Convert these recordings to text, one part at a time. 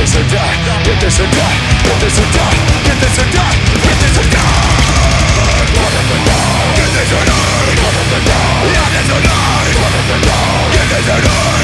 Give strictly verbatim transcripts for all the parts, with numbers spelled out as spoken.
this or die, get this or die, get this or die, get this or die, get this or die. Get this or die, get this or die, get this or die, get this or die,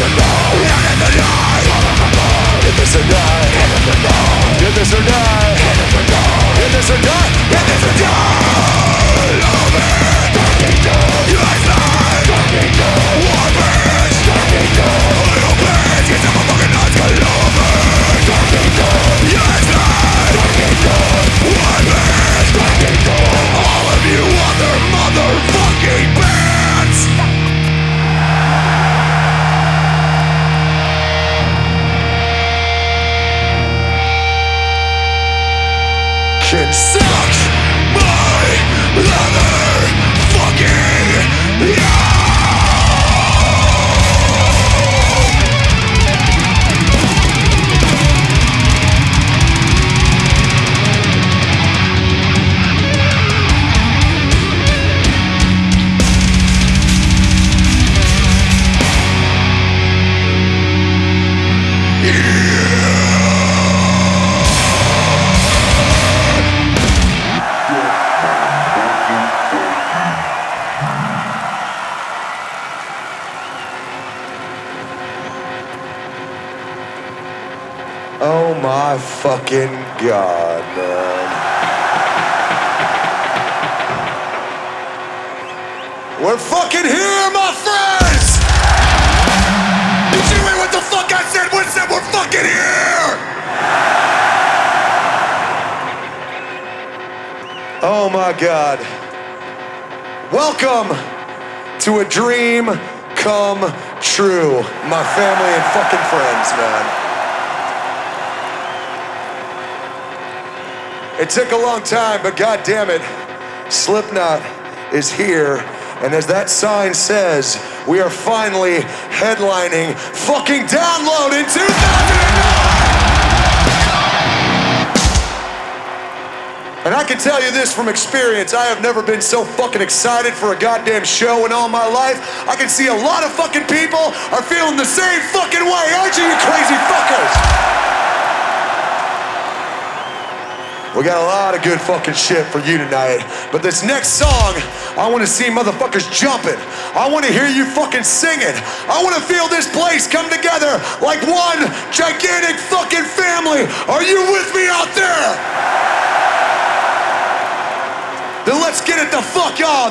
get this or die, get this or die, get this or die, get this or die. Love it, yes life, war bitch, oil bitch, get some fucking nuts, I love it. Yes life, war bitch, all of you other motherfucking bands. Can suck my leather fucking yeah. Oh my fucking God, man. We're fucking here, my friends! Did you hear what the fuck I said? What said we're fucking here? Oh my God. Welcome to a dream come true, my family and fucking friends, man. It took a long time, but God damn it, Slipknot is here. And as that sign says, we are finally headlining fucking Download in two thousand nine! And I can tell you this from experience, I have never been so fucking excited for a goddamn show in all my life. I can see a lot of fucking people are feeling the same fucking way, aren't you, you crazy fuckers? We got a lot of good fucking shit for you tonight. But this next song, I want to see motherfuckers jumping. I want to hear you fucking singing. I want to feel this place come together like one gigantic fucking family. Are you with me out there? Then let's get it the fuck on.